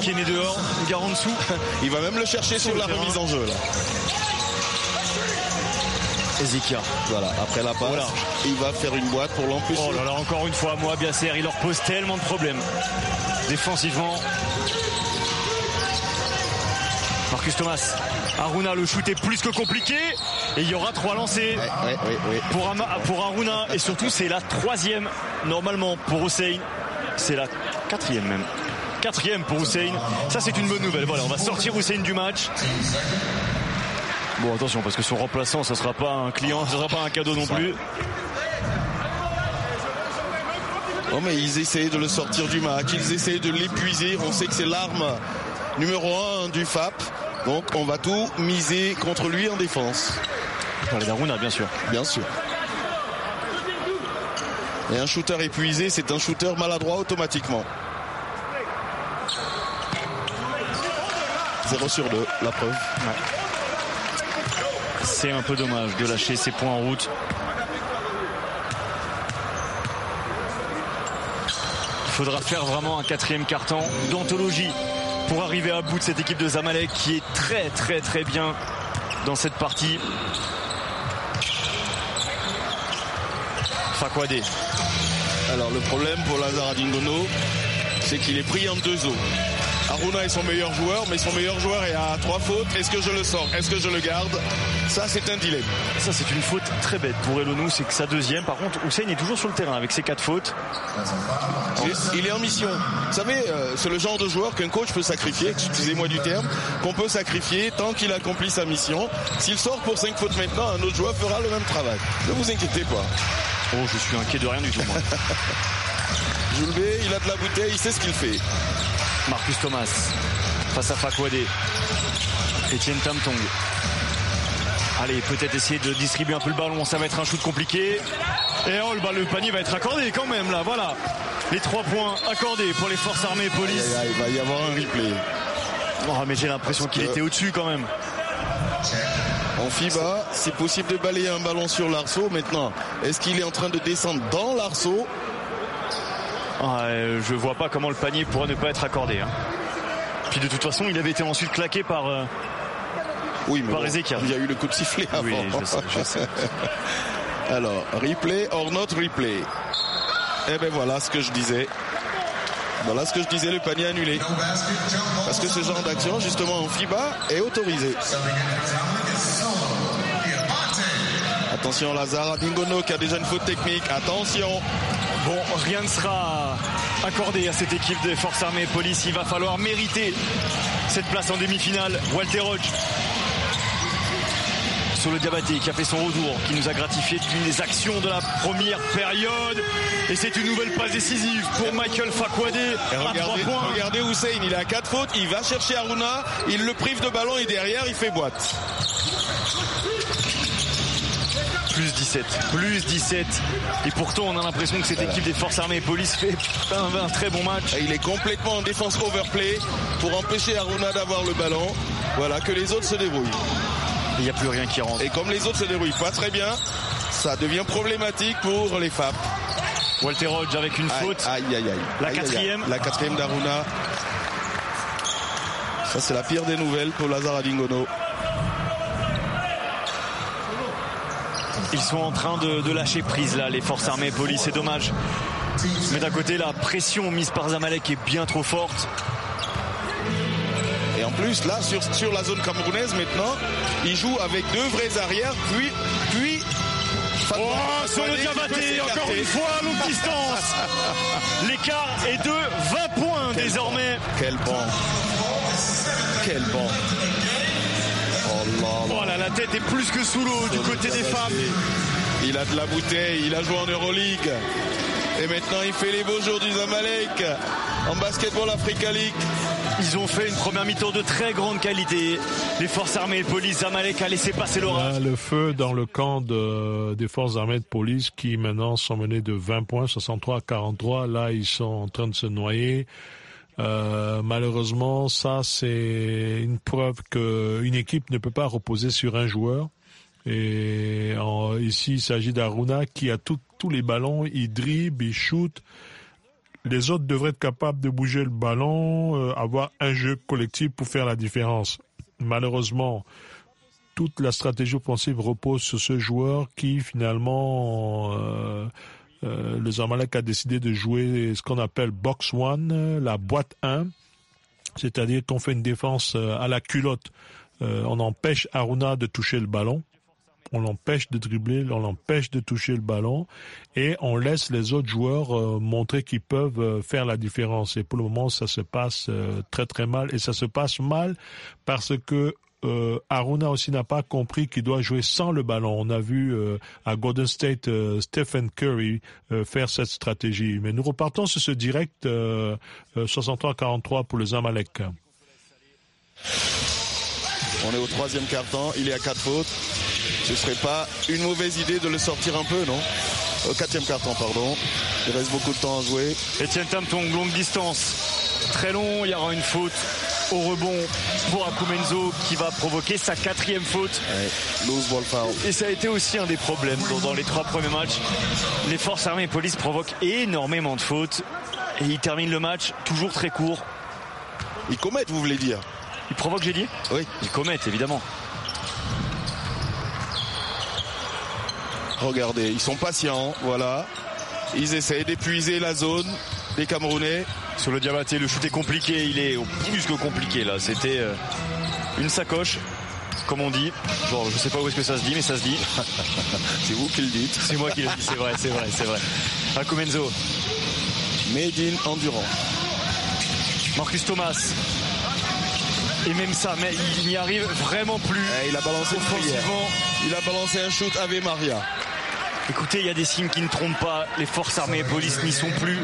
Kené dehors, Gare en dessous. Il va même le chercher sur la remise en jeu là. Ezekia. Voilà, après la passe, voilà. Il va faire une boîte pour l'empêcher. Oh là là, encore une fois, moi, Biasser, il leur pose tellement de problèmes. Défensivement. Marcus Thomas. Haruna, le shoot est plus que compliqué. Et il y aura 3 lancers ouais. Pour Haruna. Et surtout, c'est la 3e. Normalement, pour Hussein. C'est la 4e même. 4e pour Hussein. Ça, c'est une bonne nouvelle. Voilà, on va sortir Hussein du match. Bon, attention, parce que son remplaçant, ça sera pas un client, ça sera pas un cadeau non plus. Oh, mais ils essayent de le sortir du match, ils essayent de l'épuiser. On sait que c'est l'arme numéro 1 du FAP. Donc, on va tout miser contre lui en défense. Allez, Haruna, bien sûr. Bien sûr. Et un shooter épuisé, c'est un shooter maladroit automatiquement. 0 sur 2, la preuve. Ouais. C'est un peu dommage de lâcher ses points en route. Il faudra faire vraiment un 4e quart-temps d'anthologie pour arriver à bout de cette équipe de Zamalek qui est très très très bien dans cette partie. Fakwade. Alors le problème pour Lazare Adingono, c'est qu'il est pris en 2 eaux. Haruna est son meilleur joueur, mais son meilleur joueur est à 3 fautes. Est-ce que je le sors? Est-ce que je le garde? Ça, c'est un dilemme. Ça, c'est une faute très bête pour Elonou. C'est que sa 2e. Par contre, Hussein est toujours sur le terrain avec ses 4 fautes. Il est en mission. Vous savez, c'est le genre de joueur qu'un coach peut sacrifier, excusez-moi du terme, qu'on peut sacrifier tant qu'il accomplit sa mission. S'il sort pour 5 fautes maintenant, un autre joueur fera le même travail. Ne vous inquiétez pas. Oh, je suis inquiet de rien du tout, moi. Jules B, il a de la bouteille, il sait ce qu'il fait. Marcus Thomas face à Fakwade. Etienne Tamtong. Allez, peut-être essayer de distribuer un peu le ballon. Ça va être un shoot compliqué. Et oh, le panier va être accordé quand même là. Voilà. Les 3 points accordés pour les forces armées et police. Il va y avoir un replay. Oh, mais j'ai l'impression qu'il était au-dessus quand même. En FIBA, c'est possible de balayer un ballon sur l'arceau. Maintenant, est-ce qu'il est en train de descendre dans l'arceau? Je vois pas comment le panier pourrait ne pas être accordé. Hein. Puis de toute façon, il avait été ensuite claqué par Ezekia. Il y a eu le coup de sifflet avant. Oui, je sais. Alors, replay or not replay. Eh ben voilà ce que je disais. Voilà ce que je disais, le panier annulé. Parce que ce genre d'action, justement, en FIBA, est autorisé. Attention, Lazare Adingono qui a déjà une faute technique. Attention. Bon, rien ne sera accordé à cette équipe des forces armées et police. Il va falloir mériter cette place en demi-finale. Walter Hodge sur le Diabaté qui a fait son retour, qui nous a gratifié d'une des actions de la première période. Et c'est une nouvelle passe décisive pour Michael Fakwade. À 3 points. Regardez Hussein, il est à 4 fautes, il va chercher Haruna, il le prive de ballon et derrière il fait boîte. Plus 17. Et pourtant, on a l'impression que cette équipe des forces armées et police fait un très bon match. Et il est complètement en défense overplay pour empêcher Haruna d'avoir le ballon. Voilà, que les autres se débrouillent. Il n'y a plus rien qui rentre. Et comme les autres se débrouillent pas très bien, ça devient problématique pour les FAP. Walter Hodge avec une faute. La 4e. La 4e d'Haruna. Ça, c'est la pire des nouvelles pour Lazare Adingono. Ils sont en train de lâcher prise là, les forces armées et police, c'est dommage. Mais d'un côté, la pression mise par Zamalek est bien trop forte. Et en plus, là, sur la zone camerounaise, maintenant, ils jouent avec 2 vrais arrières, puis sur le Diabaté, encore une fois, à longue distance. L'écart est de 20 points désormais. Quel banc. Oh là, la tête est plus que sous l'eau du côté des femmes. Il a de la bouteille, il a joué en Euroleague. Et maintenant il fait les beaux jours du Zamalek en basketball Africa League. Ils ont fait une première mi-temps de très grande qualité. Les forces armées et police, Zamalek a laissé passer l'orage. Le feu dans le camp des forces armées de police qui maintenant sont menés de 20 points, 63-43. Là, ils sont en train de se noyer. Malheureusement, ça c'est une preuve qu'une équipe ne peut pas reposer sur un joueur. Et ici, il s'agit d'Haruna qui a tous les ballons, il dribble, il shoot. les autres devraient être capables de bouger le ballon, avoir un jeu collectif pour faire la différence. Malheureusement, toute la stratégie offensive repose sur ce joueur qui finalement, le Zamalek a décidé de jouer ce qu'on appelle box one, la boîte 1, c'est-à-dire qu'on fait une défense à la culotte. On empêche Haruna de toucher le ballon, on l'empêche de dribbler, on l'empêche de toucher le ballon et on laisse les autres joueurs montrer qu'ils peuvent faire la différence. Et pour le moment, ça se passe très très mal et ça se passe mal parce que Haruna aussi n'a pas compris qu'il doit jouer sans le ballon. On a vu à Golden State Stephen Curry faire cette stratégie. Mais nous repartons sur ce direct 63-43 pour le Zamalek. On est au 3e quart-temps, il est à 4 fautes. Ce serait pas une mauvaise idée de le sortir un peu, non? Au 4e quart-temps, pardon. Il reste beaucoup de temps à jouer. Etienne Tam Tong, longue distance. Très long, il y aura une faute au rebond pour Akumenzo qui va provoquer sa 4e faute. Ouais, loose ball foul. Et ça a été aussi un des problèmes dans les 3 premiers matchs. Les forces armées et police provoquent énormément de fautes et ils terminent le match toujours très court. Ils commettent, vous voulez dire? Ils provoquent, j'ai dit? Oui. Ils commettent, évidemment. Regardez, ils sont patients, voilà. Ils essayent d'épuiser la zone des Camerounais. Sur le Diabaté, le shoot est compliqué, il est plus que compliqué là. C'était une sacoche, comme on dit. Bon, je sais pas où est-ce que ça se dit, mais ça se dit. C'est vous qui le dites. C'est moi qui le dis, c'est vrai. Akumenzo. Made in Endurant. Marcus Thomas. Et même ça, mais il n'y arrive vraiment plus. Il a balancé offensivement. Il a balancé un shoot Ave Maria. Écoutez, il y a des signes qui ne trompent pas. Les forces armées et police n'y sont plus.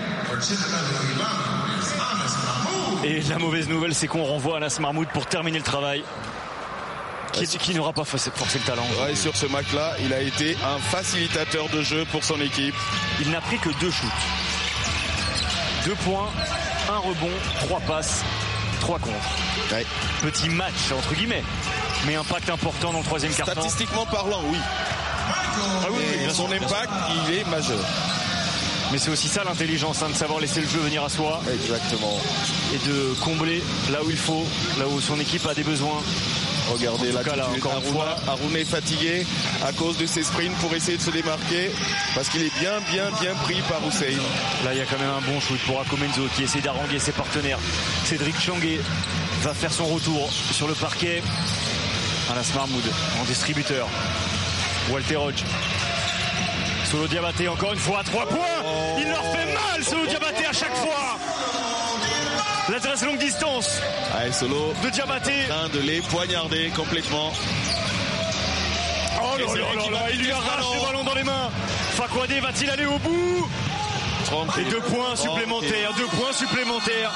Et la mauvaise nouvelle, c'est qu'on renvoie Anas Mahmoud pour terminer le travail. Qui n'aura pas forcé le talent. Ouais, sur ce match-là, il a été un facilitateur de jeu pour son équipe. Il n'a pris que 2 shoots. 2 points, 1 rebond, 3 passes, 3 contre. Ouais. Petit match, entre guillemets. Mais impact important dans le 3e quart-temps. Statistiquement parlant, oui. Ah oui, bien son impact, il est majeur. Mais c'est aussi ça l'intelligence, de savoir laisser le jeu venir à soi. Exactement. Et de combler là où il faut, là où son équipe a des besoins. Regardez l'attitude. Haruna est fatigué à cause de ses sprints pour essayer de se démarquer parce qu'il est bien pris par Hussein. Là, il y a quand même un bon shoot pour Akumenzo qui essaie d'haranguer ses partenaires. Cédric Changuet va faire son retour sur le parquet. Anas Mahmoud en distributeur. Walter Hodge. Solo Diabaté encore une fois à 3 points. Il leur fait mal, Solo Diabaté, à chaque fois. L'adresse longue distance. Allez, Solo de Diabaté. En train de les poignarder complètement. Oh là là là, il lui arrache le ballon dans les mains. Fakwade va-t-il aller au bout? Et 2 points supplémentaires. 2 points supplémentaires.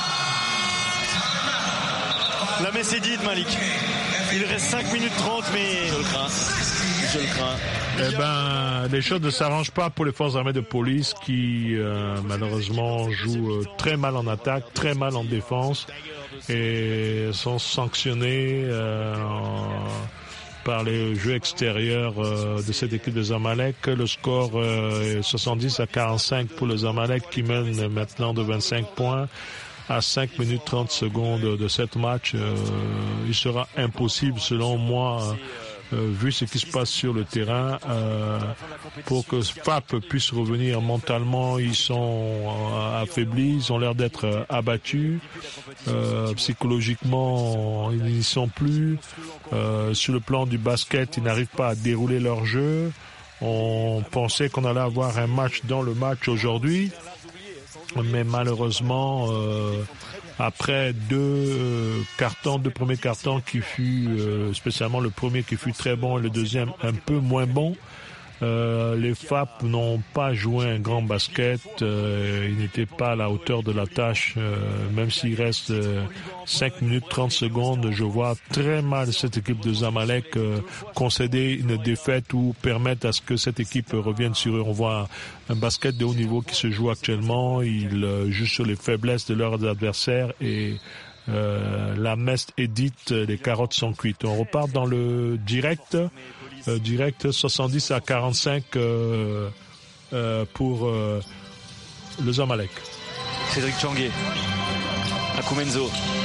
La messe est dite, Malik. Il reste 5 minutes 30, mais je le crains. Eh ben, les choses ne s'arrangent pas pour les forces armées de police qui, malheureusement, jouent très mal en attaque, très mal en défense et sont sanctionnés par les jeux extérieurs de cette équipe de Zamalek. Le score est 70-45 pour le Zamalek qui mène maintenant de 25 points. À 5 minutes 30 secondes de cette match, il sera impossible, selon moi, vu ce qui se passe sur le terrain, pour que FAP puisse revenir mentalement. Ils sont affaiblis, ils ont l'air d'être abattus. Psychologiquement, ils n'y sont plus. Sur le plan du basket, ils n'arrivent pas à dérouler leur jeu. On pensait qu'on allait avoir un match dans le match aujourd'hui. Mais malheureusement, après 2 premiers cartons qui fut, spécialement le premier qui fut très bon et le deuxième un peu moins bon, les FAP n'ont pas joué un grand basket. Ils n'étaient pas à la hauteur de la tâche. Même s'il reste 5 minutes 30 secondes, je vois très mal cette équipe de Zamalek concéder une défaite ou permettre à ce que cette équipe revienne sur eux. On voit un basket de haut niveau qui se joue actuellement. Ils jouent sur les faiblesses de leurs adversaires et la messe est dite, les carottes sont cuites. On repart dans le direct 70-45 pour le Zamalek. Cédric Changuet. Akumenzo.